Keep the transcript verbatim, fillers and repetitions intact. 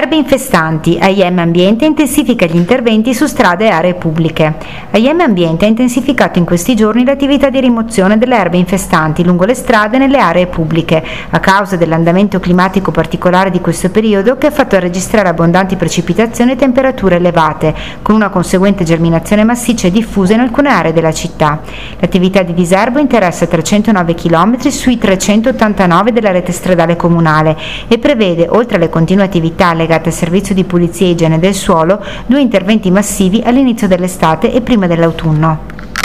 Erbe infestanti. A I M Ambiente intensifica gli interventi su strade e aree pubbliche. A I M Ambiente ha intensificato in questi giorni l'attività di rimozione delle erbe infestanti lungo le strade e nelle aree pubbliche, a causa dell'andamento climatico particolare di questo periodo che ha fatto registrare abbondanti precipitazioni e temperature elevate, con una conseguente germinazione massiccia e diffusa in alcune aree della città. L'attività di disarbo interessa trecentonove chilometri sui trecentottantanove della rete stradale comunale e prevede, oltre alle continue attività legate al servizio di pulizia e igiene del suolo, due interventi massivi all'inizio dell'estate e prima dell'autunno.